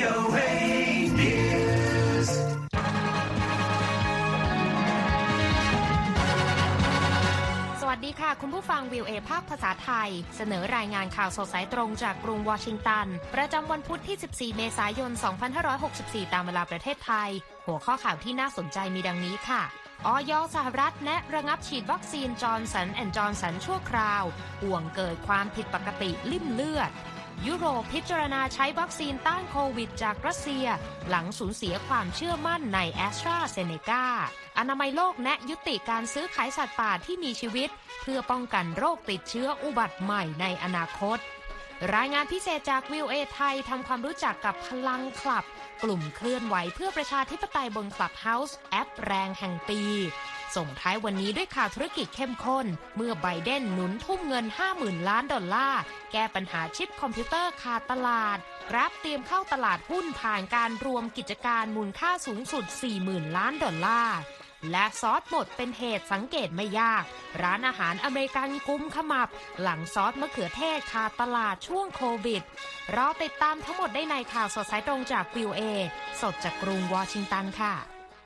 VOA News สวัสดีค่ะคุณผู้ฟัง VOA ภาคภาษาไทยเสนอรายงานข่าวสดสายตรงจากกรุงวอชิงตันประจำวันพุธที่14เมษายน2564ตามเวลาประเทศไทยหัวข้อข่าวที่น่าสนใจมีดังนี้ค่ะอย.สหรัฐแนะระงับฉีดวัคซีนจอห์นสัน& จอห์นสันชั่วคราวห่วงเกิดความผิดปกติลิ่มเลือดยุโรปพิจารณาใช้วัคซีนต้านโควิดจากรัสเซียหลังสูญเสียความเชื่อมั่นในแอสตราเซเนกาอนามัยโลกแนะยุติการซื้อขายสัตว์ป่าที่มีชีวิตเพื่อป้องกันโรคติดเชื้ออุบัติใหม่ในอนาคตรายงานพิเศษจาก VOA ไทยทำความรู้จักกับพลังคลับกลุ่มเคลื่อนไหวเพื่อประชาธิปไตยบน Clubhouse แอปแรงแห่งปีส่งท้ายวันนี้ด้วยข่าวธุรกิจเข้มข้นเมื่อไบเดนหนุนทุ่มเงิน 50,000 ล้านดอลลาร์แก้ปัญหาชิปคอมพิวเตอร์ขาดตลาดGrabเตรียมเข้าตลาดหุ้นผ่านการรวมกิจการมูลค่าสูงสุด 40,000 ล้านดอลลาร์และซอสหมดเป็นเหตุสังเกตไม่ยากร้านอาหารอเมริกันกุมขมับหลังซอสมะเขือเทศขาดตลาดช่วงโควิดรอติดตามทั้งหมดได้ในข่าวสดสายตรงจาก VOA สดจากกรุงวอชิงตันค่ะ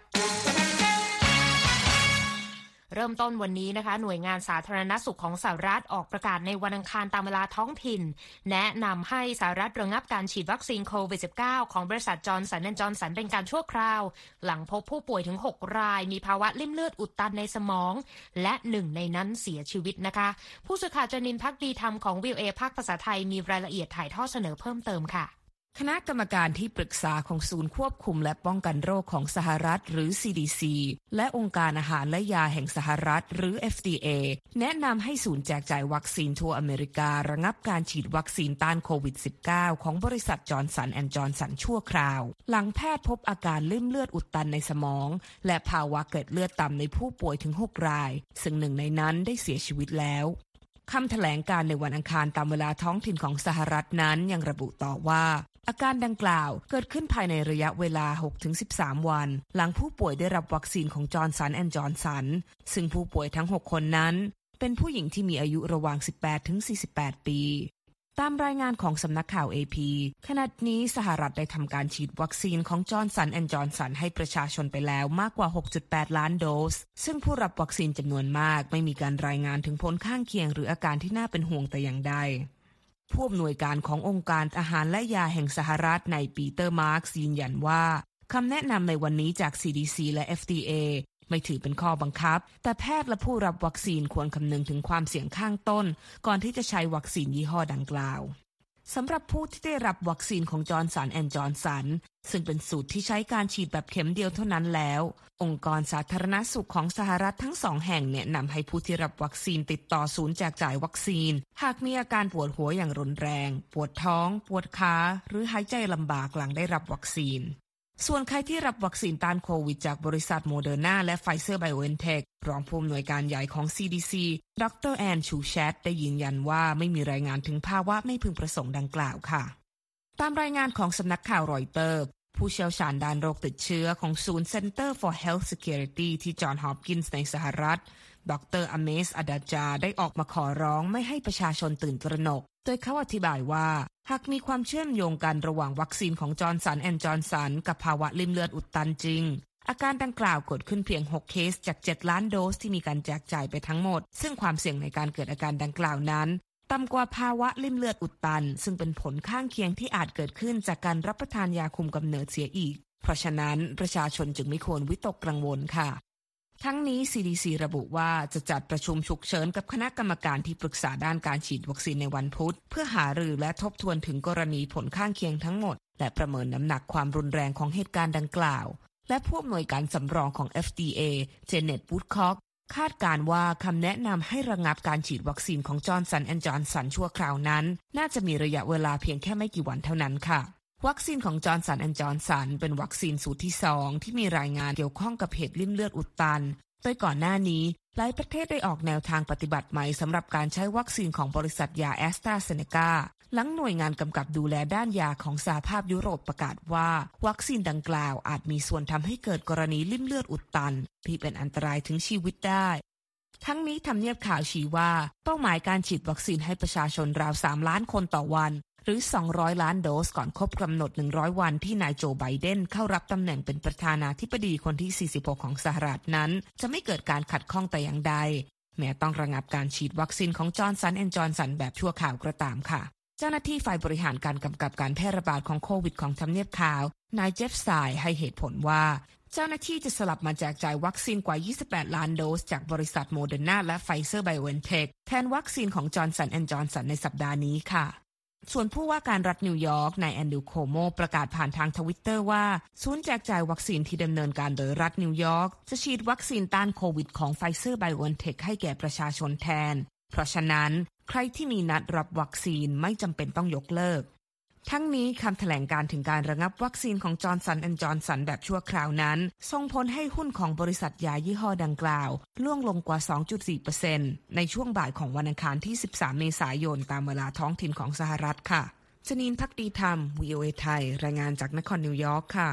เริ่มต้นวันนี้นะคะหน่วยงานสาธารณสุขของสหรัฐออกประกาศในวันอังคารตามเวลาท้องถิ่นแนะนำให้สหรัฐระงับการฉีดวัคซีนโควิด -19 ของบริษัทจอห์นสัน& จอห์นสันเป็นการชั่วคราวหลังพบผู้ป่วยถึง6รายมีภาวะลิ่มเลือดอุดตันในสมองและหนึ่งในนั้นเสียชีวิตนะคะผู้สื่อข่าวจนินภักดีธรรมของ VOA ภาคภาษาไทยมีรายละเอียดถ่ายทอดเสนอเพิ่มเติมค่ะคณะกรรมการที่ปรึกษาของศูนย์ควบคุมและป้องกันโรคของสหรัฐหรือ CDC และองค์การอาหารและยาแห่งสหรัฐหรือ FDA แนะนำให้ศูนย์แจกจ่ายวัคซีนทั่วอเมริการะงับการฉีดวัคซีนต้านโควิด -19 ของบริษัทจอห์นสัน& จอห์นสันชั่วคราวหลังแพทย์พบอาการลิ่มเลือดอุดตันในสมองและภาวะเกล็ดเลือดต่ำในผู้ป่วยถึง6รายซึ่งหนึ่งในนั้นได้เสียชีวิตแล้วคำแถลงการในวันอังคารตามเวลาท้องถิ่นของสหรัฐนั้นยังระบุต่อว่าอาการดังกล่าวเกิดขึ้นภายในระยะเวลา 6-13 วันหลังผู้ป่วยได้รับวัคซีนของจอห์นสัน& จอห์นสันซึ่งผู้ป่วยทั้ง6คนนั้นเป็นผู้หญิงที่มีอายุระหว่าง 18-48 ปีตามรายงานของสำนักข่าว AP ขณะนี้สหรัฐได้ทำการฉีดวัคซีนของจอห์นสัน& จอห์นสันให้ประชาชนไปแล้วมากกว่า 6.8 ล้านโดสซึ่งผู้รับวัคซีนจำนวนมากไม่มีการรายงานถึงผลข้างเคียงหรืออาการที่น่าเป็นห่วงแต่อย่างใดผู้อำนวยการขององค์การอาหารและยาแห่งสหรัฐในปีเตอร์มาร์กยืนยันว่าคำแนะนำในวันนี้จาก CDC และ FDA ไม่ถือเป็นข้อบังคับแต่แพทย์และผู้รับวัคซีนควรคำนึงถึงความเสี่ยงข้างต้นก่อนที่จะใช้วัคซีนยี่ห้อดังกล่าวสำหรับผู้ที่ได้รับวัคซีนของจอห์นสัน& จอห์นสันซึ่งเป็นสูตรที่ใช้การฉีดแบบเข็มเดียวเท่านั้นแล้วองค์กรสาธารณสุขของสหรัฐทั้ง2แห่งแนะนำให้ผู้ที่รับวัคซีนติดต่อศูนย์แจกจ่ายวัคซีนหากมีอาการปวดหัวอย่างรุนแรงปวดท้องปวดขาหรือหายใจลำบากหลังได้รับวัคซีนส่วนใครที่รับวัคซีนต้านโควิดจากบริษัทโมเดอร์นาและไฟเซอร์ไบโอเอ็นเทครองผู้อำนวยการใหญ่ของ CDC ดร.แอนชูแชตได้ยืนยันว่าไม่มีรายงานถึงภาวะไม่พึงประสงค์ดังกล่าวค่ะตามรายงานของสำนักข่าวรอยเตอร์ผู้เชี่ยวชาญด้านโรคติดเชื้อของศูนย์ Center for Health Security ที่จอห์นฮอปกินส์ในสหรัฐดร.อเมส อดาจาได้ออกมาขอร้องไม่ให้ประชาชนตื่นตระหนกโดยเขาอธิบายว่าหากมีความเชื่อมโยงกันระหว่างวัคซีนของจอห์นสัน& จอห์นสันกับภาวะลิ่มเลือดอุดตันจริงอาการดังกล่าวเกิดขึ้นเพียง6เคสจาก7ล้านโดสที่มีการแจกจ่ายไปทั้งหมดซึ่งความเสี่ยงในการเกิดอาการดังกล่าวนั้นต่ำกว่าภาวะลิ่มเลือดอุดตันซึ่งเป็นผลข้างเคียงที่อาจเกิดขึ้นจากการรับประทานยาคุมกำเนิดเสียอีกเพราะฉะนั้นประชาชนจึงไม่ควรวิตกกังวลค่ะทั้งนี้ CDC ระบุว่าจะจัดประชุมฉุกเฉินกับคณะกรรมการที่ปรึกษาด้านการฉีดวัคซีนในวันพุธเพื่อหารือและทบทวนถึงกรณีผลข้างเคียงทั้งหมดและประเมินน้ำหนักความรุนแรงของเหตุการณ์ดังกล่าวและผู้อำนวยการสำรองของ FDA เจเน็ต วูดคอกคาดการณ์ว่าคำแนะนำให้ระงับการฉีดวัคซีนของจอห์นสัน& จอห์นสันชั่วคราวนั้นน่าจะมีระยะเวลาเพียงแค่ไม่กี่วันเท่านั้นค่ะวัคซีนของจอห์นสัน& จอห์นสันเป็นวัคซีนสูตรที่2ที่มีรายงานเกี่ยวข้องกับเหตุลิ่มเลือดอุดตันโดยก่อนหน้านี้หลายประเทศได้ออกแนวทางปฏิบัติใหม่สำหรับการใช้วัคซีนของบริษัทยาแอสตราเซเนกาหลังหน่วยงานกำกับดูแลด้านยาของสหภาพยุโรปประกาศว่าวัคซีนดังกล่าวอาจมีส่วนทำให้เกิดกรณีลิ่มเลือดอุดตันที่เป็นอันตรายถึงชีวิตได้ทั้งนี้ทำเนียบข่าวชี้ว่าเป้าหมายการฉีดวัคซีนให้ประชาชนราว3ล้านคนต่อวันหรือ200ล้านโดสก่อนครบกำหนด100วันที่นายโจไบเดนเข้ารับตำแหน่งเป็นประธานาธิบดีคนที่46ของสหรัฐนั้นจะไม่เกิดการขัดข้องแต่อย่างใดแม้ต้องระงับการฉีดวัคซีนของจอห์นสัน& จอห์นสันแบบชั่วคราวก็ตามค่ะเจ้าหน้าที่ฝ่ายบริหารการกำกับการแพร่ระบาดของโควิดของทำเนียบขาวนายเจฟไซด์ให้เหตุผลว่าเจ้าหน้าที่จะสลับมาแจกจ่ายวัคซีนกว่า28ล้านโดสจากบริษัทโมเดอร์นาและไฟเซอร์ไบโอเอนเทคแทนวัคซีนของจอห์นสัน& จอห์นสันในสัปดาห์นี้ค่ะส่วนผู้ว่าการรัฐนิวยอร์กนายแอนดรูว์โคโมประกาศผ่านทางทวิตเตอร์ว่าศูนย์แจกจ่ายวัคซีนที่ดำเนินการโดยรัฐนิวยอร์กจะฉีดวัคซีนต้านโควิดของไฟเซอร์ไบโอเอนเทคให้แก่ประชาชนแทนเพราะฉะนั้นใครที่มีนัดรับวัคซีนไม่จำเป็นต้องยกเลิกทั้งนี้คำแถลงการถึงการระงับวัคซีนของจอห์นสัน& จอห์นสันแบบชั่วคราวนั้นส่งผลให้หุ้นของบริษัทยายี่ห้อดังกล่าวร่วงลงกว่า 2.4% ในช่วงบ่ายของวันอังคารที่13เมษายนตามเวลาท้องถิ่นของสหรัฐค่ะชนีนภักดีธรรม VOA ไทยรายงานจากนครนิวยอร์กค่ะ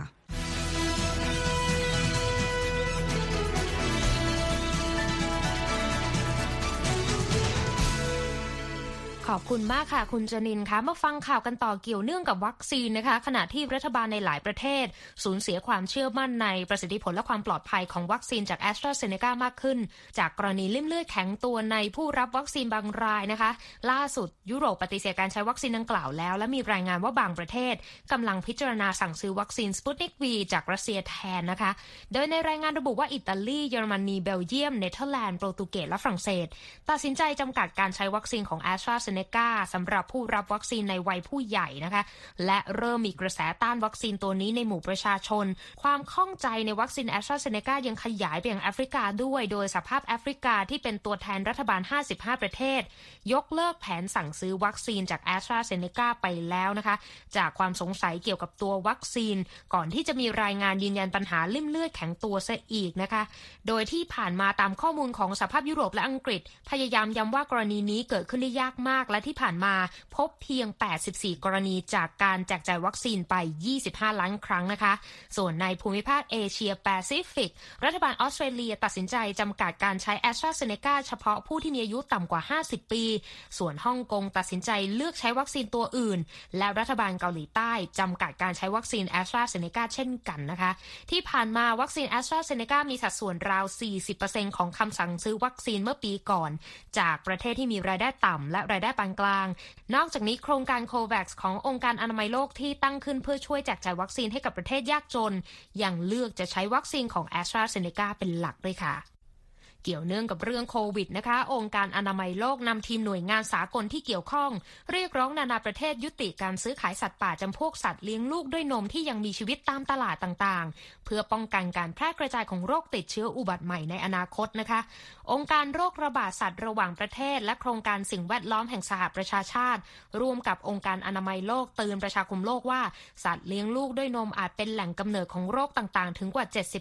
ขอบคุณมากค่ะคุณจนินคะมาฟังข่าวกันต่อเกี่ยวเนื่องกับวัคซีนนะคะขณะที่รัฐบาลในหลายประเทศสูญเสียความเชื่อมั่นในประสิทธิผลและความปลอดภัยของวัคซีนจาก AstraZeneca มากขึ้นจากกรณีลิ่มเลือดแข็งตัวในผู้รับวัคซีนบางรายนะคะล่าสุดยุโรปปฏิเสธการใช้วัคซีนดังกล่าวแล้วและมีรายงานว่าบางประเทศกำลังพิจารณาสั่งซื้อวัคซีน Sputnik V จากรัสเซียแทนนะคะโดยในรายงานระบุว่าอิตาลีเยอรมนีเบลเยียมเนเธอร์แลนด์โปรตุเกสและฝรั่งเศสตัดสินใจจำกัดการใช้วัคซีนของ AstraZeneca สำหรับผู้รับวัคซีนในวัยผู้ใหญ่นะคะและเริ่มมีกระแสต้านวัคซีนตัวนี้ในหมู่ประชาชนความข้องใจในวัคซีน AstraZeneca ยังขยายไปยังแอฟริกาด้วยโดยสหภาพแอฟริกาที่เป็นตัวแทนรัฐบาล55ประเทศยกเลิกแผนสั่งซื้อวัคซีนจาก AstraZeneca ไปแล้วนะคะจากความสงสัยเกี่ยวกับตัววัคซีนก่อนที่จะมีรายงานยืนยันปัญหาลิ่มเลือดแข็งตัวซะอีกนะคะโดยที่ผ่านมาตามข้อมูลของสหภาพยุโรปและอังกฤษพยายามย้ำว่ากรณีนี้เกิดขึ้นได้ยากมากและที่ผ่านมาพบเพียง84กรณีจากการแจกจ่ายวัคซีนไป25ล้านครั้งนะคะส่วนในภูมิภาคเอเชียแปซิฟิกรัฐบาลออสเตรเลียตัดสินใจจำกัดการใช้ AstraZeneca เฉพาะผู้ที่มีอายุต่ำกว่า50ปีส่วนฮ่องกงตัดสินใจเลือกใช้วัคซีนตัวอื่นและรัฐบาลเกาหลีใต้จำกัดการใช้วัคซีน AstraZeneca เช่นกันนะคะที่ผ่านมาวัคซีน AstraZeneca มีสัดส่วนราว 40% ของคำสั่งซื้อวัคซีนเมื่อปีก่อนจากประเทศที่มีรายได้ต่ำและรายได้ปานกลางนอกจากนี้โครงการ COVAX ขององค์การอนามัยโลกที่ตั้งขึ้นเพื่อช่วยแจกจ่ายวัคซีนให้กับประเทศยากจนยังเลือกจะใช้วัคซีนของ AstraZeneca เป็นหลักด้วยค่ะเกี่ยวเนื่องกับเรื่องโควิดนะคะองค์การอนามัยโลกนำทีมหน่วยงานสากลที่เกี่ยวข้องเรียกร้องนานาประเทศยุติการซื้อขายสัตว์ป่าจำพวกสัตว์เลี้ยงลูกด้วยนมที่ยังมีชีวิตตามตลาดต่างๆเพื่อป้องกันการแพร่กระจายของโรคติดเชื้ออุบัติใหม่ในอนาคตนะคะองค์การโรคระบาดสัตว์ระหว่างประเทศและโครงการสิ่งแวดล้อมแห่งสหประชาชาติร่วมกับองค์การอนามัยโลกเตือนประชาคมโลกว่าสัตว์เลี้ยงลูกด้วยนมอาจเป็นแหล่งกำเนิดของโรคต่างๆถึงกว่า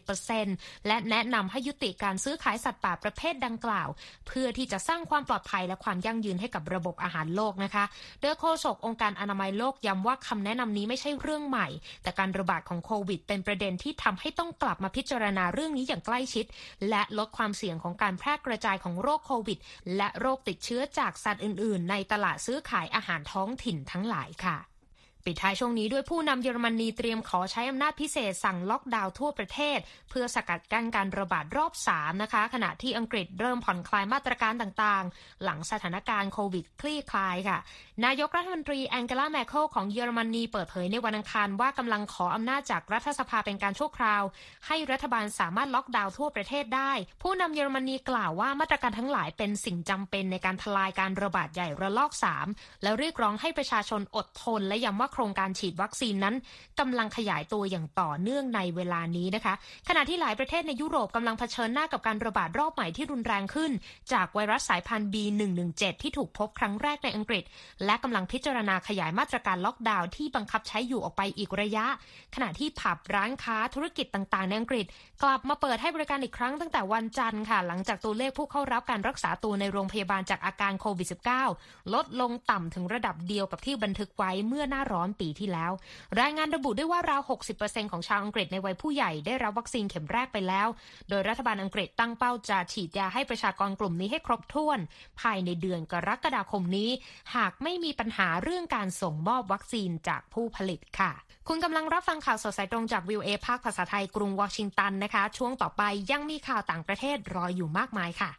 70% และแนะนำให้ยุติการซื้อขายสัตว์ป่าประเภทดังกล่าวเพื่อที่จะสร้างความปลอดภัยและความยั่งยืนให้กับระบบอาหารโลกนะคะโดยโฆษกองค์การอนามัยโลกย้ำว่าคำแนะนำนี้ไม่ใช่เรื่องใหม่แต่การระบาดของโควิดเป็นประเด็นที่ทำให้ต้องกลับมาพิจารณาเรื่องนี้อย่างใกล้ชิดและลดความเสี่ยงของการแพร่กระจายของโรคโควิดและโรคติดเชื้อจากสัตว์อื่นๆในตลาดซื้อขายอาหารท้องถิ่นทั้งหลายค่ะปิดท้ายช่วงนี้ด้วยผู้นำเยอรมนีเตรียมขอใช้อำนาจพิเศษสั่งล็อกดาวน์ทั่วประเทศเพื่อสกัดกั้นการระบาดรอบ3นะคะขณะที่อังกฤษเริ่มผ่อนคลายมาตรการต่างๆหลังสถานการณ์โควิดคลี่คลายค่ะนายกรัฐมนตรีแองเกลาแมร์เคิลของเยอรมนีเปิดเผยในวันอังคารว่ากำลังขออำนาจจากรัฐสภาเป็นการชั่วคราวให้รัฐบาลสามารถล็อกดาวน์ทั่วประเทศได้ผู้นำเยอรมนีกล่าวว่ามาตรการทั้งหลายเป็นสิ่งจำเป็นในการทลายการระบาดใหญ่ระลอก3และเรียกร้องให้ประชาชนอดทนและย้ำว่าโครงการฉีดวัคซีนนั้นกำลังขยายตัวอย่างต่อเนื่องในเวลานี้นะคะขณะที่หลายประเทศในยุโรปกำลังเผชิญหน้ากับการระบาดรอบใหม่ที่รุนแรงขึ้นจากไวรัสสายพันธุ์ B117 ที่ถูกพบครั้งแรกในอังกฤษและกำลังพิจารณาขยายมาตรการล็อกดาวน์ที่บังคับใช้อยู่ออกไปอีกระยะขณะที่ผับร้านค้าธุรกิจต่างๆในอังกฤษกลับมาเปิดให้บริการอีกครั้งตั้งแต่วันจันทร์ค่ะหลังจากตัวเลขผู้เข้ารับการรักษาตัวในโรงพยาบาลจากอาการโควิด -19 ลดลงต่ำถึงระดับเดียวกับที่บันทึกไว้เมื่อหน้าร้อนอนปีที่แล้วรายงานระบุด้วยว่าราว 60% ของชาวอังกฤษในวัยผู้ใหญ่ได้รับวัคซีนเข็มแรกไปแล้วโดยรัฐบาลอังกฤษตั้งเป้าจะฉีดยาให้ประชากรกลุ่มนี้ให้ครบถ้วนภายในเดือนกรกฎาคมนี้หากไม่มีปัญหาเรื่องการส่งมอบวัคซีนจากผู้ผลิตค่ะคุณกำลังรับฟังข่าวสดสายตรงจาก VOA ภาคภาษาไทยกรุงวอชิงตันนะคะช่วงต่อไปยังมีข่าวต่างประเทศรออยู่มากมายค่ะ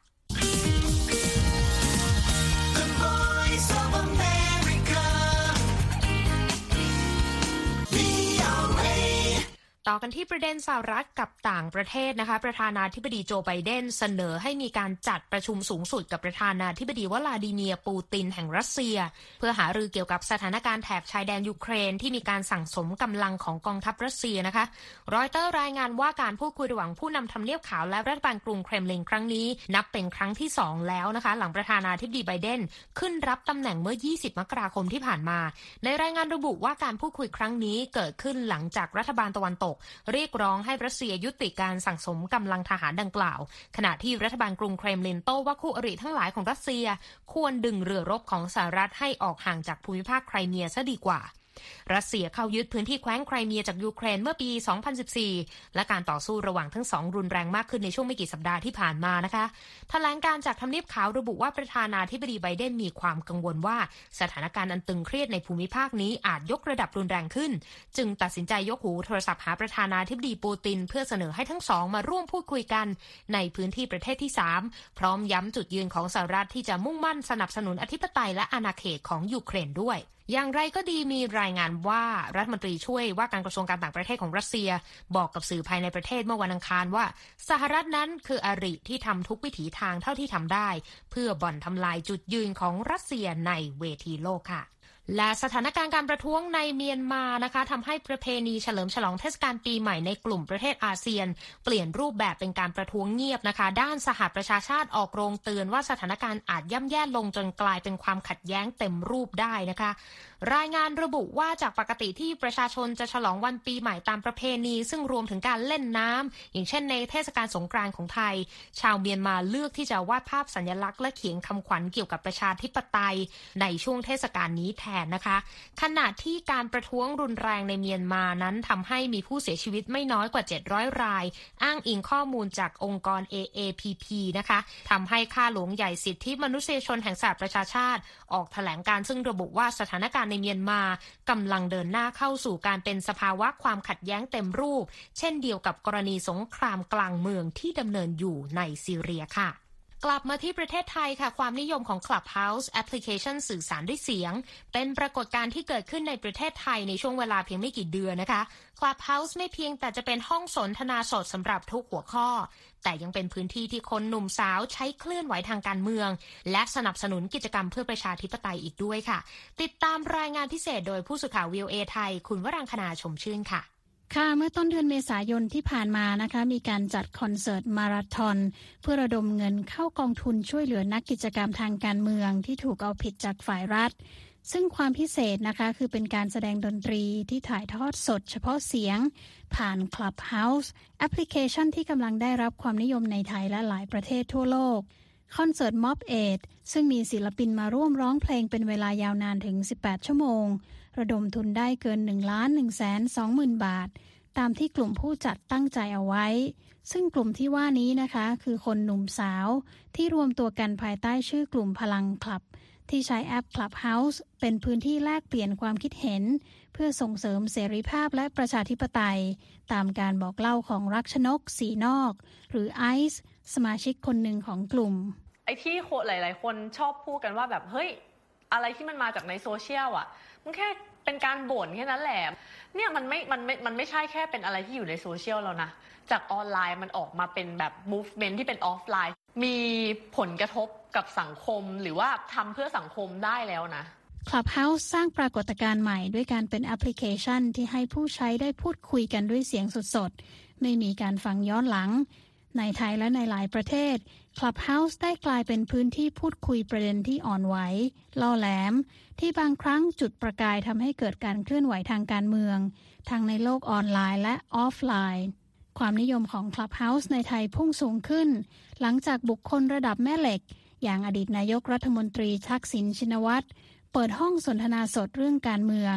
ต่อกันที่ประเด็นสหรัฐกับต่างประเทศนะคะประธานาธิบดีโจไบเดนเสนอให้มีการจัดประชุมสูงสุดกับประธานาธิบดีวลาดิเมียร์ปูตินแห่งรัสเซียเพื่อหารือเกี่ยวกับสถานการณ์แถบชายแดนยูเครนที่มีการสั่งสมกำลังของกองทัพรัสเซียนะคะรอยเตอร์รายงานว่าการพูดคุยระหว่างผู้นำทำเนียบขาวและรัฐบาลกรุงเครมลินครั้งนี้นับเป็นครั้งที่2แล้วนะคะหลังประธานาธิบดีไบเดนขึ้นรับตำแหน่งเมื่อ20มกราคมที่ผ่านมาในรายงานระบุว่าการพูดคุยครั้งนี้เกิดขึ้นหลังจากรัฐบาลตะวันตกเรียกร้องให้รัสเซียยุติการสั่งสมกำลังทหารดังกล่าวขณะที่รัฐบาลกรุงเครมลินโต้ว่าคู่อริทั้งหลายของรัสเซียควรดึงเรือรบของสหรัฐให้ออกห่างจากภูมิภาคไครเมียซะดีกว่ารัสเซียเข้ายึดพื้นที่แคว้นไครเมียจากยูเครนเมื่อปี 2014 และการต่อสู้ระหว่างทั้งสองรุนแรงมากขึ้นในช่วงไม่กี่สัปดาห์ที่ผ่านมานะคะแถลงการจากทำเนียบขาวระบุว่าประธานาธิบดีไบเดนมีความกังวลว่าสถานการณ์อันตึงเครียดในภูมิภาคนี้อาจยกระดับรุนแรงขึ้นจึงตัดสินใจยกหูโทรศัพท์หาประธานาธิบดีปูตินเพื่อเสนอให้ทั้งสองมาร่วมพูดคุยกันในพื้นที่ประเทศที่3พร้อมย้ำจุดยืนของสหรัฐที่จะมุ่งมั่นสนับสนุนอธิปไตยและอาณาเขตของยูเครนด้วยอย่างไรก็ดีมีรายงานว่ารัฐมนตรีช่วยว่าการกระทรวงการต่างประเทศของรัสเซียบอกกับสื่อภายในประเทศเมื่อวันอังคารว่าสหรัฐนั้นคืออริที่ทำทุกวิถีทางเท่าที่ทำได้เพื่อบ่อนทำลายจุดยืนของรัสเซียในเวทีโลกค่ะและสถานการณ์การประท้วงในเมียนมานะคะทำให้ประเพณีเฉลิมฉลองเทศกาลปีใหม่ในกลุ่มประเทศอาเซียนเปลี่ยนรูปแบบเป็นการประท้วงเงียบนะคะด้านสหประชาชาติออกโรงเตือนว่าสถานการณ์อาจย่ำแย่ลงจนกลายเป็นความขัดแย้งเต็มรูปได้นะคะรายงานระบุว่าจากปกติที่ประชาชนจะฉลองวันปีใหม่ตามประเพณีซึ่งรวมถึงการเล่นน้ำอย่างเช่นในเทศกาลสงกรานต์ของไทยชาวเมียนมาเลือกที่จะวาดภาพสัญลักษณ์และเขียนคำขวัญเกี่ยวกับประชาธิปไตยในช่วงเทศกาลนี้แทนนะคะขณะที่การประท้วงรุนแรงในเมียนมานั้นทำให้มีผู้เสียชีวิตไม่น้อยกว่า700รายอ้างอิงข้อมูลจากองค์กร AAPP นะคะทำให้ข้าหลวงใหญ่สิทธิมนุษยชนแห่งสหประชาชาติออกแถลงการซึ่งระบุว่าสถานการณ์ในเมียนมากำลังเดินหน้าเข้าสู่การเป็นสภาวะความขัดแย้งเต็มรูปเช่นเดียวกับกรณีสงครามกลางเมืองที่ดำเนินอยู่ในซีเรียค่ะกลับมาที่ประเทศไทยค่ะความนิยมของ Clubhouse แอปพลิเคชันสื่อสารด้วยเสียงเป็นปรากฏการณ์ที่เกิดขึ้นในประเทศไทยในช่วงเวลาเพียงไม่กี่เดือนนะคะ Clubhouse ไม่เพียงแต่จะเป็นห้องสนทนาสดสำหรับทุกหัวข้อแต่ยังเป็นพื้นที่ที่คนหนุ่มสาวใช้เคลื่อนไหวทางการเมืองและสนับสนุนกิจกรรมเพื่อประชาธิปไตยอีกด้วยค่ะติดตามรายงานพิเศษโดยผู้สื่อข่าว VOA ไทยคุณวรังคณาชมชื่นค่ะค่ะเมื่อต้นเดือนเมษายนที่ผ่านมานะคะมีการจัดคอนเสิร์ตมาราธอนเพื่อระดมเงินเข้ากองทุนช่วยเหลือนักกิจกรรมทางการเมืองที่ถูกเอาผิดจากฝ่ายรัฐซึ่งความพิเศษนะคะคือเป็นการแสดงดนตรีที่ถ่ายทอดสดเฉพาะเสียงผ่าน Clubhouse แอปพลิเคชันที่กำลังได้รับความนิยมในไทยและหลายประเทศทั่วโลกคอนเสิร์ต Mob 8ซึ่งมีศิลปินมาร่วมร้องเพลงเป็นเวลายาวนานถึง18ชั่วโมงระดมทุนได้เกิน 1,120,000 บาทตามที่กลุ่มผู้จัดตั้งใจเอาไว้ซึ่งกลุ่มที่ว่านี้นะคะคือคนหนุ่มสาวที่รวมตัวกันภายใต้ชื่อกลุ่มพลังคลับที่ใช้แอป Clubhouse เป็นพื้นที่แลกเปลี่ยนความคิดเห็นเพื่อส่งเสริมเสรีภาพและประชาธิปไตยตามการบอกเล่าของรักชนกสีนอกหรือไอซ์สมาชิกคนหนึ่งของกลุ่มไอ้ที่หลายๆคนชอบพูดกันว่าแบบเฮ้ยอะไรที่มันมาจากในโซเชียลอ่ะมันแค่เป็นการบ่นแค่นั้นแหละเนี่ยมันไม่ใช่แค่เป็นอะไรที่อยู่ในโซเชียลแล้วนะจากออนไลน์มันออกมาเป็นแบบ movement ที่เป็นออฟไลน์มีผลกระทบกับสังคมหรือว่าทำเพื่อสังคมได้แล้วนะ Clubhouse สร้างปรากฏการณ์ใหม่ด้วยการเป็นแอปพลิเคชันที่ให้ผู้ใช้ได้พูดคุยกันด้วยเสียงสดๆไม่มีการฟังย้อนหลังในไทยและในหลายประเทศ Clubhouse ได้กลายเป็นพื้นที่พูดคุยประเด็นที่อ่อนไหวล่อแหลมที่บางครั้งจุดประกายทำให้เกิดการเคลื่อนไหวทางการเมืองทั้งในโลกออนไลน์และออฟไลน์ความนิยมของ Clubhouse ในไทยพุ่งสูงขึ้นหลังจากบุคคลระดับแม่เหล็กอย่างอดีตนายกรัฐมนตรีทักษิณชินวัตรเปิดห้องสนทนาสดเรื่องการเมือง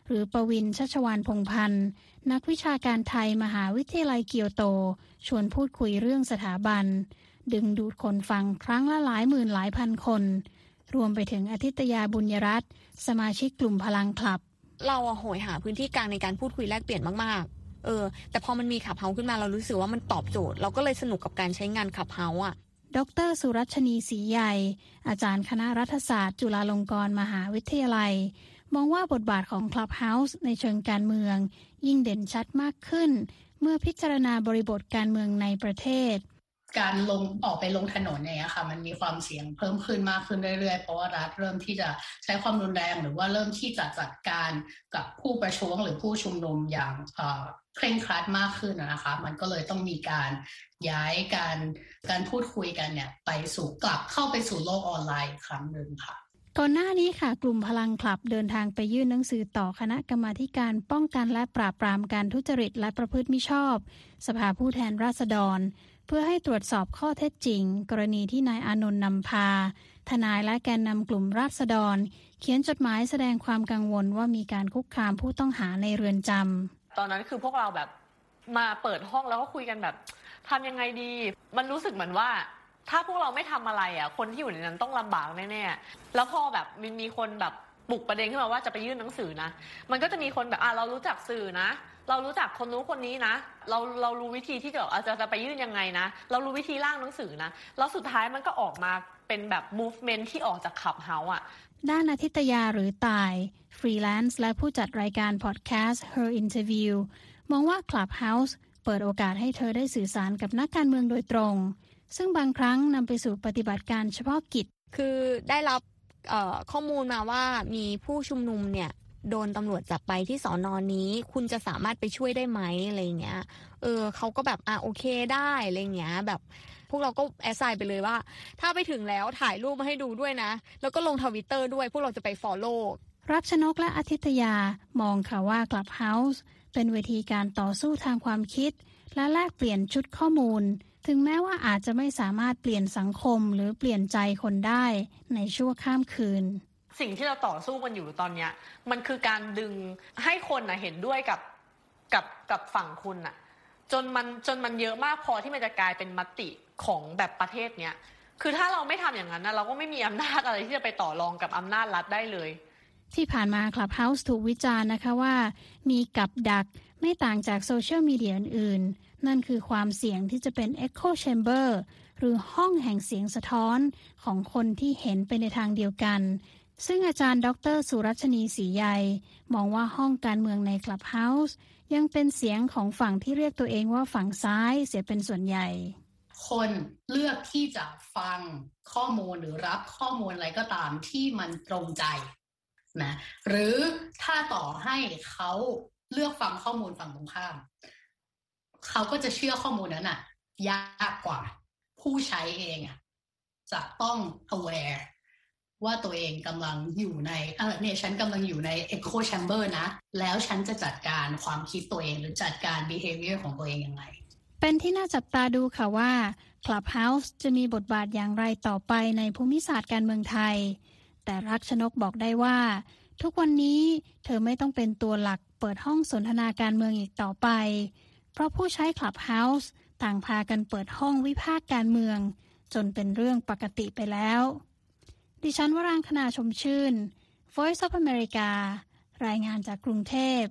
หรือประวิน ชัชวาลพงษ์พันธ์นักวิชาการไทยมหาวิทยาลัยเกียวโตชวนพูดคุยเรื่องสถาบันดึงดูดคนฟังครั้งละหลายหมื่นหลายพันคนรวมไปถึงอธิตยาบุญยรัตน์สมาชิกกลุ่มพลังคลับเราโหยหาพื้นที่กลางในการพูดคุยแลกเปลี่ยนมากๆแต่พอมันมีขับเฮาขึ้นมาเรารู้สึกว่ามันตอบโจทย์เราก็เลยสนุกกับการใช้งานขับเฮาดร.สุรัชนีศรีใหญ่อาจารย์คณะรัฐศาสตร์จุฬาลงกรณ์มหาวิทยาลัยมองว่าบทบาทของ Clubhouse ในเชิงการเมืองยิ่งเด่นชัดมากขึ้นเมื่อพิจารณาบริบทการเมืองในประเทศการออกไปลงถนนเนี่ยค่ะมันมีความเสี่ยงเพิ่มขึ้นมากขึ้นเรื่อยๆเพราะว่ารัฐเริ่มที่จะใช้ความรุนแรงหรือว่าเริ่มที่จะจัดการกับผู้ประท้วงหรือผู้ชุมนุมอย่างเคร่งครัดมากขึ้นนะคะมันก็เลยต้องมีการย้ายการพูดคุยกันเนี่ยกลับเข้าไปสู่โลกออนไลน์ครั้งนึงค่ะก่อนหน้านี้ค่ะกลุ่มพลังคลับเดินทางไปยื่นหนังสือต่อคณะกรรมาธิการป้องกันและปราบปรามการทุจริตและประพฤติมิชอบสภาผู้แทนราษฎรเพื่อให้ตรวจสอบข้อเท็จจริงกรณีที่นายอานนท์นำพาทนายและแกนนำกลุ่มราษฎรเขียนจดหมายแสดงความกังวลว่ามีการคุกคามผู้ต้องหาในเรือนจำตอนนั้นคือพวกเราแบบมาเปิดห้องแล้วก็คุยกันแบบทำยังไงดีมันรู้สึกเหมือนว่าถ้าพวกเราไม่ทำอะไรคนที่อยู่ในนั้นต้องลำบากแน่ๆแล้วพอแบบมีคนแบบปลุกประเด็นขึ้นมาว่าจะไปยื่นหนังสือนะมันก็จะมีคนแบบเรารู้จักสื่อนะเรารู้จักคนนู้นคนนี้นะเรารู้วิธีที่จะไปยื่นยังไงนะเรารู้วิธีร่างหนังสือนะแล้วสุดท้ายมันก็ออกมาเป็นแบบ movement ที่ออกจากClubhouse ด้านอธิตยาหรือต่ายฟรีแลนซ์และผู้จัดรายการพอดแคสต์ Her Interview มองว่า Clubhouse เปิดโอกาสให้เธอได้สื่อสารกับนักการเมืองโดยตรงซึ่งบางครั้งนำไปสู่ปฏิบัติการเฉพาะกิจคือได้รับข้อมูลมาว่ามีผู้ชุมนุมเนี่ยโดนตำรวจจับไปที่สน.นี้คุณจะสามารถไปช่วยได้ไหมอะไรเงี้ยเขาก็แบบโอเคได้อะไรเงี้ยแบบพวกเราก็แอสไซน์ไปเลยว่าถ้าไปถึงแล้วถ่ายรูปมาให้ดูด้วยนะแล้วก็ลง Twitter ด้วยพวกเราจะไป follow รัชนกและอธิตยามองค่ะว่า Clubhouse เป็นเวทีการต่อสู้ทางความคิดและแลกเปลี่ยนชุดข้อมูลถึงแม้ว่าอาจจะไม่สามารถเปลี่ยนสังคมหรือเปลี่ยนใจคนได้ในชั่วข้ามคืนสิ่งที่เราต่อสู้กันอยู่ตอนนี้มันคือการดึงให้คนเห็นด้วยกับฝั่งคุณจนมันเยอะมากพอที่มันจะกลายเป็นมติของแบบประเทศเนี้ยคือถ้าเราไม่ทำอย่างนั้นเราก็ไม่มีอำนาจอะไรที่จะไปต่อรองกับอำนาจรัฐได้เลยที่ผ่านมา Clubhouse ถูกวิจารณ์นะคะว่ามีกับดักไม่ต่างจากโซเชียลมีเดียอื่นๆนั่นคือความเสี่ยงที่จะเป็น Echo Chamber หรือห้องแห่งเสียงสะท้อนของคนที่เห็นไปในทางเดียวกันซึ่งอาจารย์ดร.สุรัชนีศรีใหญ่มองว่าห้องการเมืองใน Clubhouse ยังเป็นเสียงของฝั่งที่เรียกตัวเองว่าฝั่งซ้ายเสียเป็นส่วนใหญ่คนเลือกที่จะฟังข้อมูลหรือรับข้อมูลอะไรก็ตามที่มันตรงใจนะหรือถ้าต่อให้เขาเลือกฟังข้อมูลฝั่งตรงข้ามเขาก็จะเชื่อข้อมูลนั้นยากกว่าผู้ใช้เองจะต้อง aware ว่าตัวเองกำลังอยู่ในเนี่ยฉันกำลังอยู่ใน echo chamber นะแล้วฉันจะจัดการความคิดตัวเองหรือจัดการ behavior ของตัวเองยังไงเป็นที่น่าจับตาดูค่ะว่า Clubhouse จะมีบทบาทอย่างไรต่อไปในภูมิศาสตร์การเมืองไทยแต่รักชนกบอกได้ว่าทุกวันนี้เธอไม่ต้องเป็นตัวหลักเปิดห้องสนทนาการเมืองอีกต่อไปเพราะผู้ใช้ Clubhouse ต่างพากันเปิดห้องวิพากษ์การเมืองจนเป็นเรื่องปกติไปแล้วดิฉันวรางคณาชมชื่น Voice of America รายงานจากกรุงเทพ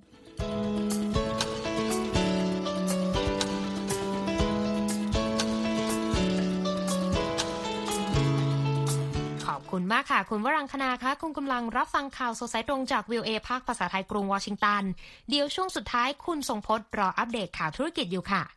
ขอบคุณมากค่ะคุณวรังคณาคะคุณกำลังรับฟังข่าวสดสายตรงจาก VOA ภาคภาษาไทยกรุงวอชิงตันเดี๋ยวช่วงสุดท้ายคุณทรงพจน์รออัปเดตข่าวธุรกิจอยู่ค่ะ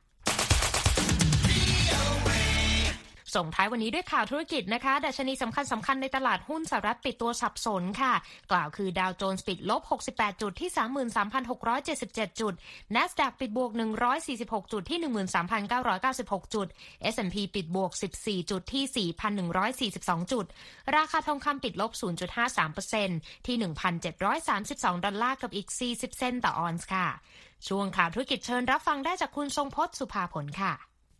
ส่งท้ายวันนี้ด้วยข่าวธุรกิจนะคะดัชนีสำคัญในตลาดหุ้นสหรัฐปิดตัวสับสนค่ะกล่าวคือดาวโจนส์ปิดลบ68จุดที่ 33,677 จุด NASDAQ ปิดบวก146จุดที่ 13,996 จุด S&P ปิดบวก14จุดที่ 4,142 จุดราคาทองคำปิดลบ 0.53% ที่ 1,732 ดอลลาร์กับอีก40 เซนต์ต่อออนซ์ค่ะช่วงข่าวธุรกิจเชิญรับฟังได้จากคุณทรงพจน์สุภาผลค่ะ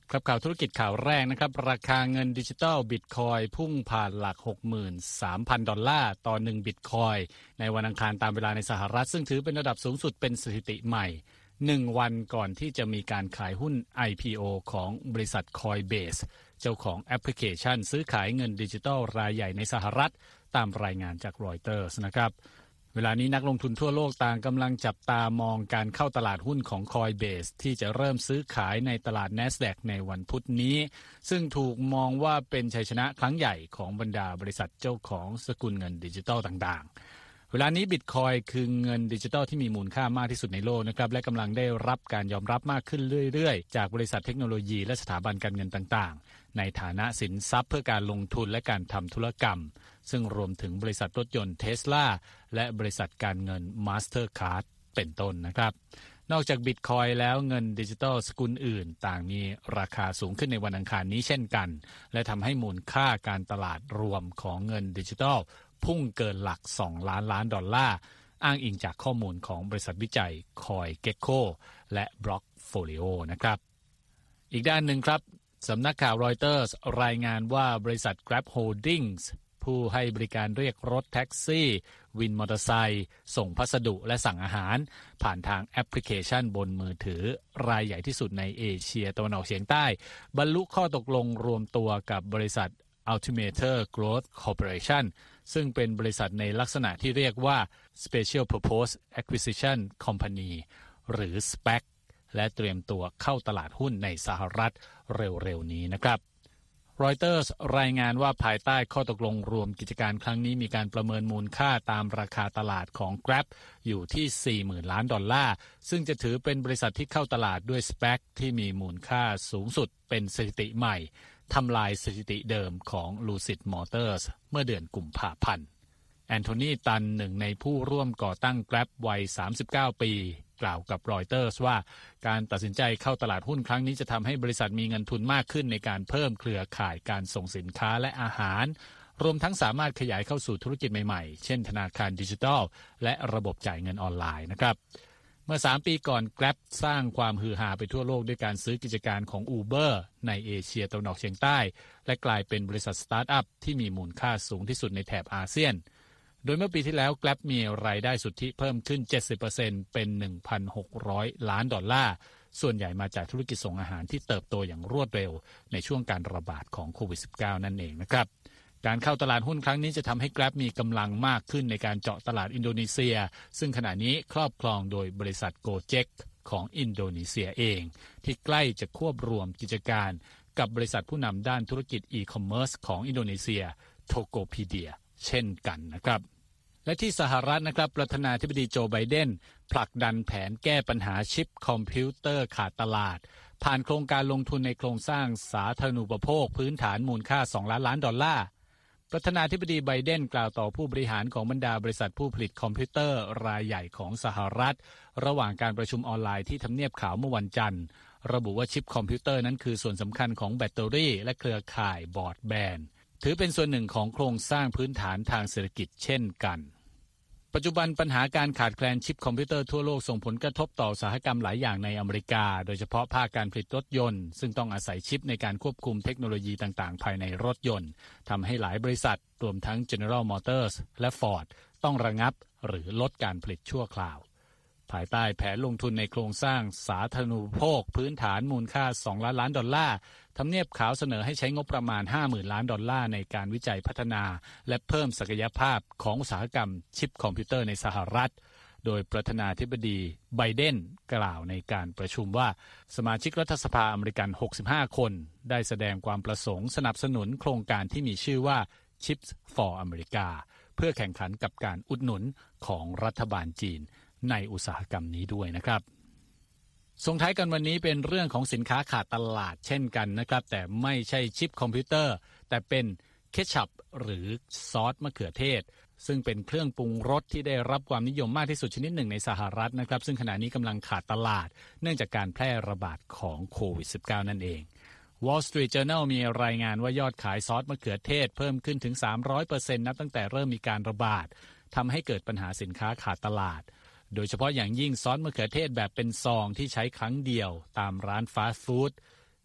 ครับข่าวธุรกิจข่าวแรกนะครับราคาเงินดิจิทัลบิตคอยพุ่งผ่านหลัก 63,000 ดอลลาร์ต่อ1บิตคอยในวันอังคารตามเวลาในสหรัฐซึ่งถือเป็นระดับสูงสุดเป็นสถิติใหม่1วันก่อนที่จะมีการขายหุ้น IPO ของบริษัท Coinbase เจ้าของแอปพลิเคชันซื้อขายเงินดิจิทัลรายใหญ่ในสหรัฐตามรายงานจากรอยเตอร์สนะครับเวลานี้นักลงทุนทั่วโลกต่างกำลังจับตามองการเข้าตลาดหุ้นของ Coinbase ที่จะเริ่มซื้อขายในตลาด NASDAQ ในวันพุธนี้ซึ่งถูกมองว่าเป็นชัยชนะครั้งใหญ่ของบรรดาบริษัทเจ้าของสกุลเงินดิจิทัลต่างๆเวลานี้ Bitcoin คือเงินดิจิทัลที่มีมูลค่ามากที่สุดในโลกนะครับและกำลังได้รับการยอมรับมากขึ้นเรื่อยๆจากบริษัทเทคโนโลยีและสถาบันการเงินต่างๆในฐานะสินทรัพย์เพื่อการลงทุนและการทำธุรกรรมซึ่งรวมถึงบริษัทรถยนต์ Tesla และบริษัทการเงิน Mastercard เป็นต้นนะครับนอกจาก Bitcoin แล้วเงินดิจิทัลสกุลอื่นต่างมีราคาสูงขึ้นในวันอังคารนี้เช่นกันและทำให้มูลค่าการตลาดรวมของเงินดิจิทัลพุ่งเกินหลัก2 ล้านล้านดอลลาร์อ้างอิงจากข้อมูลของบริษัทวิจัย CoinGecko และ Blockfolio นะครับอีกด้านหนึ่งครับสำนักข่าวรอยเตอร์สรายงานว่าบริษัท Grab Holdings ผู้ให้บริการเรียกรถแท็กซี่วินมอเตอร์ไซค์ส่งพัสดุและสั่งอาหารผ่านทางแอปพลิเคชันบนมือถือรายใหญ่ที่สุดในเอเชียตะวันออกเฉียงใต้บรรลุข้อตกลงรวมตัวกับบริษัท Altimeter Growth Corporation ซึ่งเป็นบริษัทในลักษณะที่เรียกว่า Special Purpose Acquisition Company หรือ SPAC และเตรียมตัวเข้าตลาดหุ้นในสหรัฐเร็วๆนี้นะครับรอยเตอร์สรายงานว่าภายใต้ข้อตกลงรวมกิจการครั้งนี้มีการประเมินมูลค่าตามราคาตลาดของ Grab อยู่ที่ 40,000 ล้านดอลลาร์ซึ่งจะถือเป็นบริษัทที่เข้าตลาดด้วย SPAC ที่มีมูลค่าสูงสุดเป็นสถิติใหม่ทำลายสถิติเดิมของ Lucid Motors เมื่อเดือนกุมภาพันธ์แอนโทนีตันหนึ่งในผู้ร่วมก่อตั้ง Grab วัย 39 ปีกล่าวกับรอยเตอร์สว่าการตัดสินใจเข้าตลาดหุ้นครั้งนี้จะทำให้บริษัทมีเงินทุนมากขึ้นในการเพิ่มเครือข่ายการส่งสินค้าและอาหารรวมทั้งสามารถขยายเข้าสู่ธุรกิจใหม่ๆเช่นธนาคารดิจิทัลและระบบจ่ายเงินออนไลน์นะครับเมื่อ3 ปีก่อน Grab สร้างความฮือฮาไปทั่วโลกด้วยการซื้อกิจการของ Uber ในเอเชียตะวันออกเฉียงใต้และกลายเป็นบริษัทสตาร์ทอัพที่มีมูลค่าสูงที่สุดในแถบอาเซียนโดยเมื่อปีที่แล้ว Grab มีรายได้สุทธิเพิ่มขึ้น 70% เป็น 1,600 ล้านดอลลาร์ส่วนใหญ่มาจากธุรกิจส่งอาหารที่เติบโตอย่างรวดเร็วในช่วงการระบาดของโควิด -19 นั่นเองนะครับการเข้าตลาดหุ้นครั้งนี้จะทำให้ Grab มีกำลังมากขึ้นในการเจาะตลาดอินโดนีเซียซึ่งขณะนี้ครอบครองโดยบริษัท Gojek ของอินโดนีเซียเองที่ใกล้จะควบรวมกิจการกับบริษัทผู้นำด้านธุรกิจอีคอมเมิร์ซของอินโดนีเซีย Tokopedia เช่นกันนะครับและที่สหรัฐนะครับประธานาธิบดีโจไบเดนผลักดันแผนแก้ปัญหาชิปคอมพิวเตอร์ขาดตลาดผ่านโครงการลงทุนในโครงสร้างสาธารณูปโภคพื้นฐานมูลค่า2 ล้านล้านดอลลาร์ประธานาธิบดีไบเดนกล่าวต่อผู้บริหารของบรรดาบริษัทผู้ผลิตคอมพิวเตอร์รายใหญ่ของสหรัฐระหว่างการประชุมออนไลน์ที่ทำเนียบขาวเมื่อวันจันทร์ระบุว่าชิปคอมพิวเตอร์นั้นคือส่วนสำคัญของแบตเตอรี่และเครือข่ายบรอดแบนด์ถือเป็นส่วนหนึ่งของโครงสร้างพื้นฐานทางเศรษฐกิจเช่นกันปัจจุบันปัญหาการขาดแคลนชิปคอมพิวเตอร์ทั่วโลกส่งผลกระทบต่ออุตสาหกรรมหลายอย่างในอเมริกาโดยเฉพาะภาคการผลิตรถยนต์ซึ่งต้องอาศัยชิปในการควบคุมเทคโนโลยีต่างๆภายในรถยนต์ทำให้หลายบริษัทรวมทั้ง General Motors และ Ford ต้องระงับหรือลดการผลิตชั่วคราวภายใต้แผนลงทุนในโครงสร้างสาธารณูปโภคพื้นฐานมูลค่า2 ล้านล้านดอลลาร์ทำเนียบขาวเสนอให้ใช้งบประมาณ 50,000 ล้านดอลลาร์ในการวิจัยพัฒนาและเพิ่มศักยภาพของอุตสาหกรรมชิปคอมพิวเตอร์ในสหรัฐโดยประธานาธิบดีไบเดนกล่าวในการประชุมว่าสมาชิกรัฐสภาอเมริกัน65 คนได้แสดงความประสงค์สนับสนุนโครงการที่มีชื่อว่า Chips for America เพื่อแข่งขันกับการอุดหนุนของรัฐบาลจีนในอุตสาหกรรมนี้ด้วยนะครับส่งท้ายกันวันนี้เป็นเรื่องของสินค้าขาดตลาดเช่นกันนะครับแต่ไม่ใช่ชิปคอมพิวเตอร์แต่เป็นเคชัพหรือซอสมะเขือเทศซึ่งเป็นเครื่องปรุงรสที่ได้รับความนิยมมากที่สุดชนิดหนึ่งในสหรัฐนะครับซึ่งขณะนี้กำลังขาดตลาดเนื่องจากการแพร่ระบาดของโควิด -19 นั่นเอง Wall Street Journal มีรายงานว่ายอดขายซอสมะเขือเทศเพิ่มขึ้นถึง 300% นับตั้งแต่เริ่มมีการระบาดทำให้เกิดปัญหาสินค้าขาดตลาดโดยเฉพาะอย่างยิ่งซอสมะเขือเทศแบบเป็นซองที่ใช้ครั้งเดียวตามร้านฟาสต์ฟู้ด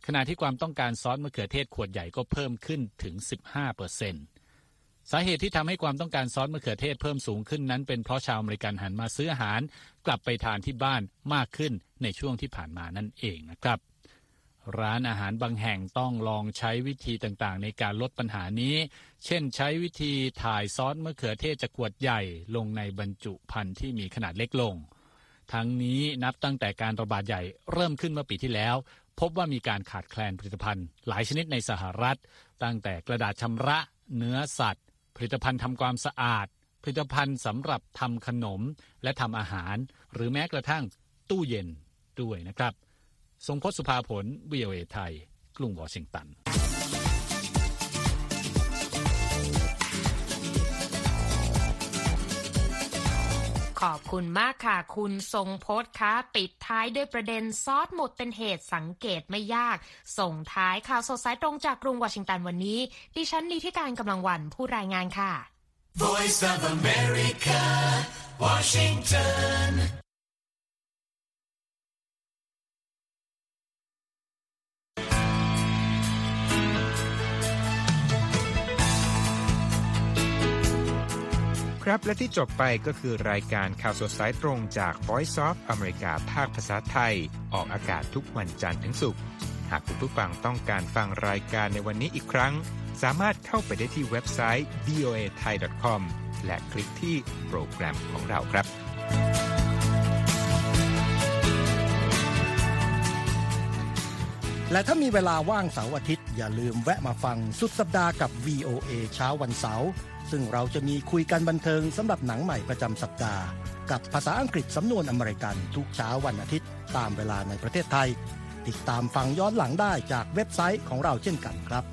ขณะที่ความต้องการซอสมะเขือเทศขวดใหญ่ก็เพิ่มขึ้นถึง 15%สาเหตุที่ทำให้ความต้องการซอสมะเขือเทศเพิ่มสูงขึ้นนั้นเป็นเพราะชาวอเมริกันหันมาซื้ออาหารกลับไปทานที่บ้านมากขึ้นในช่วงที่ผ่านมานั่นเองนะครับร้านอาหารบางแห่งต้องลองใช้วิธีต่างๆในการลดปัญหานี้เช่นใช้วิธีถ่ายซอสมะเขือเทศจากขวดใหญ่ลงในบรรจุภัณฑ์ที่มีขนาดเล็กลงทั้งนี้นับตั้งแต่การระบาดใหญ่เริ่มขึ้นเมื่อปีที่แล้วพบว่ามีการขาดแคลนผลิตภัณฑ์หลายชนิดในสหรัฐตั้งแต่กระดาษชำระเนื้อสัตว์ผลิตภัณฑ์ทำความสะอาดผลิตภัณฑ์สำหรับทำขนมและทำอาหารหรือแม้กระทั่งตู้เย็นด้วยนะครับทรงพจน์ สุภาผล VOA ไทยกรุงวอชิงตันขอบคุณมากค่ะคุณทรงพจน์คะปิดท้ายด้วยประเด็นซอสหมดเป็นเหตุสังเกตไม่ยากส่งท้ายข่าวสดสายตรงจากกรุงวอชิงตันวันนี้ดิฉันนิติการกำลังวันผู้รายงานค่ะ Voice of America, Washington ครับและที่จบไปก็คือรายการข่าวสดสายตรงจาก Voice of America ภาคภาษาไทยออกอากาศทุกวันจันทร์ถึงศุกร์หากคุณผู้ฟังต้องการฟังรายการในวันนี้อีกครั้งสามารถเข้าไปได้ที่เว็บไซต์ voathai.com และคลิกที่โปรแกรมของเราครับและถ้ามีเวลาว่างเสาร์อาทิตย์อย่าลืมแวะมาฟังสุดสัปดาห์กับ VOA เช้าวันเสาร์ซึ่งเราจะมีคุยกันบันเทิงสำหรับหนังใหม่ประจำสัปดาห์กับภาษาอังกฤษสำนวนอเมริกันทุกเช้าวันอาทิตย์ตามเวลาในประเทศไทยติดตามฟังย้อนหลังได้จากเว็บไซต์ของเราเช่นกันครับ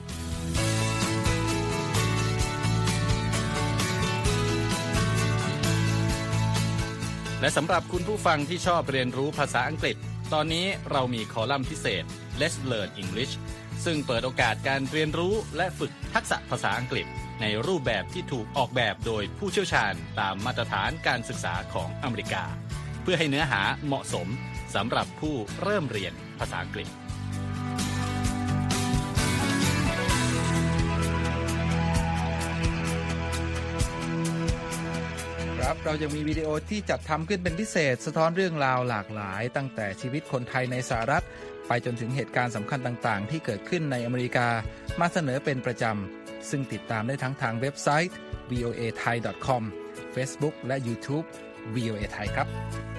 และสำหรับคุณผู้ฟังที่ชอบเรียนรู้ภาษาอังกฤษตอนนี้เรามีคอลัมน์พิเศษ Let's Learn English ซึ่งเปิดโอกาสการเรียนรู้และฝึกทักษะภาษาอังกฤษในรูปแบบที่ถูกออกแบบโดยผู้เชี่ยวชาญตามมาตรฐานการศึกษาของอเมริกาเพื่อให้เนื้อหาเหมาะสมสำหรับผู้เริ่มเรียนภาษาอังกฤษครับเรายังมีวิดีโอที่จัดทำขึ้นเป็นพิเศษสะท้อนเรื่องราวหลากหลายตั้งแต่ชีวิตคนไทยในสหรัฐไปจนถึงเหตุการณ์สำคัญต่างๆที่เกิดขึ้นในอเมริกามาเสนอเป็นประจำซึ่งติดตามได้ทั้งทางเว็บไซต์ voathai.com Facebook และ YouTube VOA Thai ครับ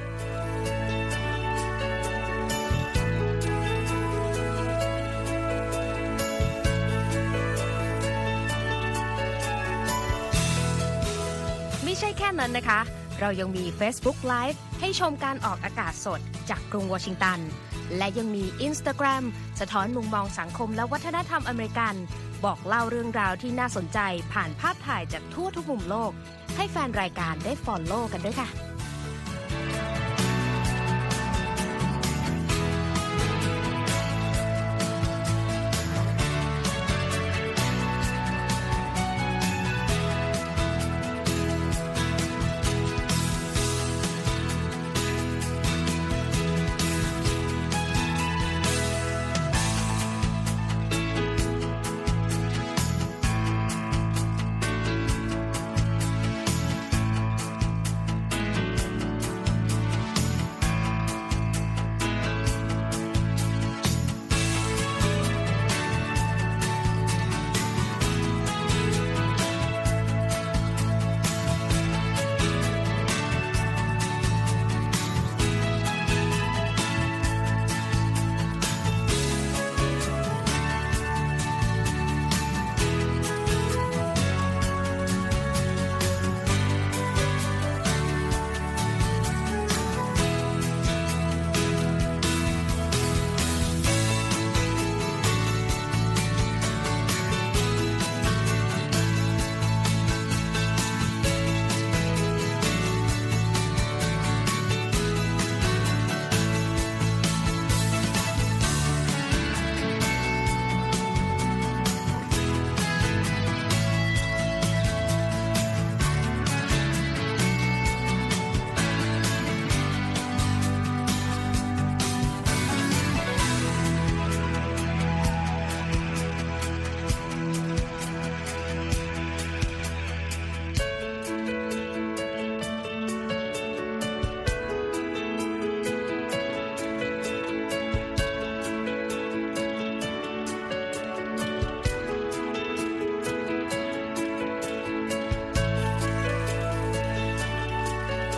ไม่ใช่แค่นั้นนะคะเรายังมี Facebook Live ให้ชมการออกอากาศสดจากกรุงวอชิงตันและยังมี Instagram สะท้อนมุมมองสังคมและวัฒนธรรมอเมริกันบอกเล่าเรื่องราวที่น่าสนใจผ่านภาพถ่ายจากทั่วทุกมุมโลกให้แฟนรายการได้ follow กันด้วยค่ะ